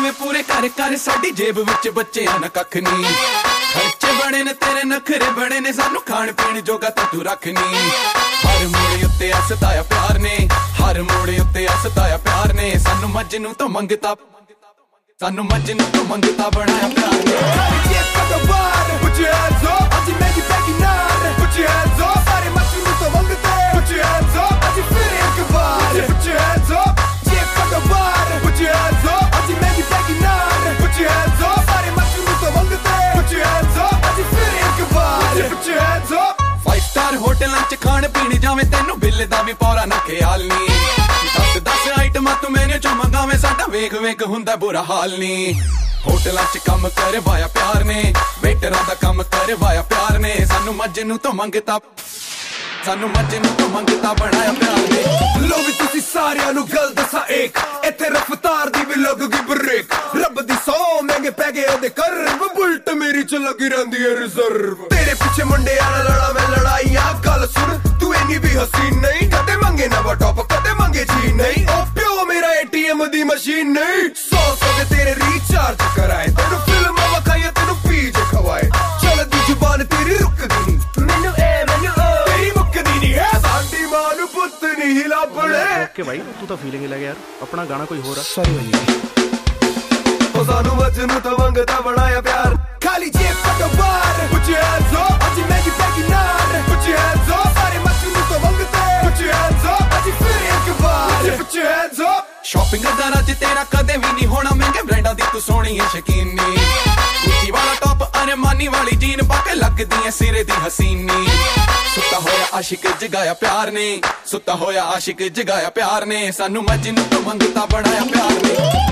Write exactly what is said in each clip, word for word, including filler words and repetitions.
ਭਾਵੇਂ ਪੂਰੇ ਕਰ ਕਰ ਸਾਡੀ ਜੇਬ ਵਿੱਚ ਬੱਚਿਆਂ ਨਾ ਕੱਖ ਨੀ ਖਰਚੇ ਬਣੇ ਨੇ ਤੇਰੇ ਨਖਰੇ ਬਣੇ ਨੇ ਸਾਨੂੰ ਖਾਣ ਪੀਣ ਜੋਗਾ ਤਾਂ ਤੂੰ ਰੱਖ ਨੀ ਹਰ ਮੋੜੇ ਉੱਤੇ ਹੱਸਦਾ ਪਿਆਰ ਨੇ ਹਰ ਮੋੜੇ ਉੱਤੇ ਹੱਸਦਾ ਪਿਆਰ ਨੇ ਸਾਨੂੰ ਮਜਨੂ ਤੋਂ ਮੰਗਤਾ ਸਾਨੂੰ ਮਜਨੂ ਤੋਂ ਮੰਗਤਾ ਬਣਾਇਆ ਪਿਆਰ ਨੇ Put your hands up, ਅੱਜ ਮੈਂ ਦੀ ਬੈਗੀ ਨਾਲ Put your hands up, ਸਾਰੇ ਮਜਨੂ ਤੋਂ ਮੰਗਤੇ Put your hands up, ਅੱਜ ਫਿਰ ਇੱਕ ਵਾਰ Put your hands up, ਜੇ ਪਤਾ ਬਾਰ Put your hands up, ਅੱਜ ਮੈਂ ਦੀ ਬੈਗੀ ਨਾਲ Put your hands up, ਸਾਰੇ ਮਜਨੂ ਤੋਂ ਮੰਗਤੇ Put your hands up, ਅੱਜ ਫਿਰ ਇੱਕ ਵਾਰ Put your hands up, five star ਹੋਟਲਾਂ ਚ ਖਾਣ ਪੀਣ ਜਾਵੇਂ ਤੈਨੂੰ ਬਿੱਲ ਦਾ ਵੀ ਪੌਰਾ ਨਾ ਖਿਆਲ ਨੀ ਦਸ ਦਸ ਆਈਟਮਾਂ ਤੂੰ ਮੈਨੂ ਚੋਂ ਮੰਗਾਵੇਂ ਸਾਡਾ ਵੇਖ ਵੇਖ ਹੁੰਦਾ ਬੁਰਾ ਹਾਲ ਨੀ ਹੋਟਲਾਂ ਚ ਕੰਮ ਕਰਵਾਇਆ ਪਿਆਰ ਨੇ ਵੇਟਰਾਂ ਦਾ ਕੰਮ ਕਰਵਾਇਆ ਪਿਆਰ ਨੇ ਸਾਨੂੰ ਮਜਨੂ ਤੋਂ ਮੰਗਤਾ ਸਾਨੂੰ ਮਜਨੂ ਤੋਂ ਮੰਗਤਾ ਬਣਾਇਆ ਪਿਆਰ ਨੇ ਲੋ ਵੀ ਤੁਸੀਂ ਸਾਰਿਆਂ ਨੂੰ ਗੱਲ ਦੱਸਾਂ ਇੱਕ ਇੱਥੇ ਰਫਤਾਰ ਦੀ ਵੀ ਲੱਗੂਗੀ ਬ੍ਰੇਕ ਰੱਬ ਦੀ ਸੌ ਮਹਿੰਗੇ ਪੈ ਗਏ ਉਹਦੇ ਕਰਵ ਬੁਲਟ ਮੇਰੀ ਚ ਲੱਗੀ ਰਹਿੰਦੀ ਹੈ ਰਿਜ਼ਰਵ ਤੇਰੇ ਪਿੱਛੇ ਮੁੰਡਿਆਂ ਨਾਲ ਲੜਾ ਮੈਂ ਲੜਾਈਆਂ ਗੱਲ ਸੁਣ ਤੂੰ ਇੰਨੀ ਵੀ ਹਸੀਨ ਨਹੀਂ ਕਦੇ ਮੰਗੇ ਨਾ ਟੌਪ ਕਦੇ ਮੰਗੇ ਜੀ ਨਹੀਂ ਉਹ ਪਿਓ ਮੇਰਾ ਏਟੀਐਮ ਦੀ ਮਸ਼ੀਨ ਨਹੀਂ ਸੌ ਸੌ ਦੇ ਤੇਰੇ ਰੀਚਾਰਜ ਕਰਾਏ ਤੈਨੂੰ ਫਿਲਮਾਂ ਵਿਖਾਈਆਂ ਤੈਨੂੰ ਪੀਜ ਖਵਾਏ ਚੱਲਦੀ ਜ਼ੁਬਾਨ ਤੇਰੀ ਰੁਕਦੀ ਨਹੀਂ ਮੈਨੂੰ ਇਹ ਮੈਨੂੰ ਉਹ ਤੇਰੀ ਮੁੱਕਦੀ ਨਹੀਂ ਹੈ ਸਾਡੀ ਮਾਂ ਨੂੰ ਪੁੱਤ ਨਹੀਂ ਲੱਭਣੇ ਓਕੇ ਭਾਈ ਤੂੰ ਤਾਂ ਫੀਲਿੰਗ ਲੈ ਗਿਆ ਯਾਰ ਆਪਣਾ ਗਾਣਾ ਕੋਈ ਹੋਰ ਆ ਸੌਰੀ ਭਾਈ ਉਹ ਸਾਨੂੰ ਮਜਨੂ ਤੋਂ ਮੰਗਤਾ ਬਣਾਇਆ ਪਿਆਰ ਖਾਲੀ ਜੇਬ ਤੋਂ ਬਾਹਰ Put your hands up, ਅੱਜ ਮੈਂ ਦੀ ਬੈਗੀ ਨਾਲ Put your hands up, ਸਾਰੇ ਮਜਨੂ ਤੋਂ ਮੰਗਤੇ Put your hands up, ਅੱਜ ਫਿਰ ਇੱਕ ਵਾਰ Put your hands up, shopping ਦਾ ਰਾਜ ਤੇਰਾ ਕਦੇ ਵੀ ਨਹੀਂ ਹੋਣਾ ਮਹਿੰਗੇ ਬ੍ਰਾਂਡਾਂ ਦੀ ਤੂੰ ਸੋਹਣੀ ਹੈ ਸ਼ਕੀਨ ਨੀ ਉੱਚੀ ਵਾਲਾ ਟੌਪ ਅਰਮਾਨੀ ਵਾਲੀ ਜੀਨ ਪਾ ਕੇ ਲੱਗਦੀ ਐ ਸਿਰੇ ਦੀ ਹਸੀਨੀ ਸੁੱਤਾ ਹੋਇਆ ਆਸ਼ਿਕ ਜਗਾਇਆ ਪਿਆਰ ਨੇ ਸੁੱਤਾ ਹੋਇਆ ਆਸ਼ਿਕ ਜਗਾਇਆ ਪਿਆਰ ਨੇ ਸਾਨੂੰ ਮਜਨੂ ਤੋਂ ਮੰਗਤਾ ਬਣਾਇਆ ਪਿਆਰ ਨੇ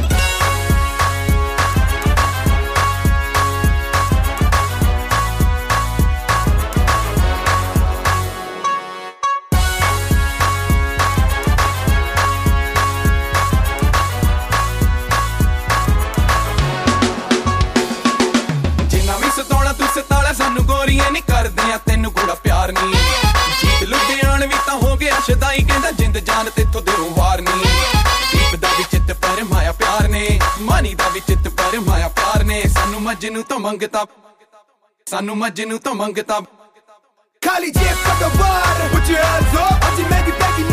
ਸਾਨੂੰ ਗੋਰੀਆਂ ਨਹੀਂ ਕਰਦੀਆਂ ਤੈਨੂੰ ਗੂੜਾ ਪਿਆਰ ਨੀ ਜੀਤ ਲੁਧਿਆਣ ਵੀ ਤਾਂ ਹੋ ਗਿਆ ਸ਼ਦਾਈ ਕਹਿੰਦਾ ਜਿੰਦ ਜਾਨ ਤੇਥੋਂ ਦਿਲੋਂ ਵਾਰ ਨੀ ਦੀਪ ਦਾ ਵੀ ਚਿੱਤ ਪਰ ਮਾਇਆ ਪਿਆਰ ਨੇ ਮਾਨੀ ਦਾ ਵੀ ਚਿੱਤ ਪਰ ਮਾਇਆ ਪਿਆਰ ਨੇ ਸਾਨੂੰ ਮਜਨੂ ਤੋਂ ਮੰਗਤਾ ਸਾਨੂੰ ਮਜਨੂ ਤੋਂ ਮੰਗਤਾ ਖਾਲੀ ਜੇਬ ਤੋਂ ਬਾਹਰ Put your hands up, ਅੱਜ ਮੈਂ ਦੀ ਬੈਗੀ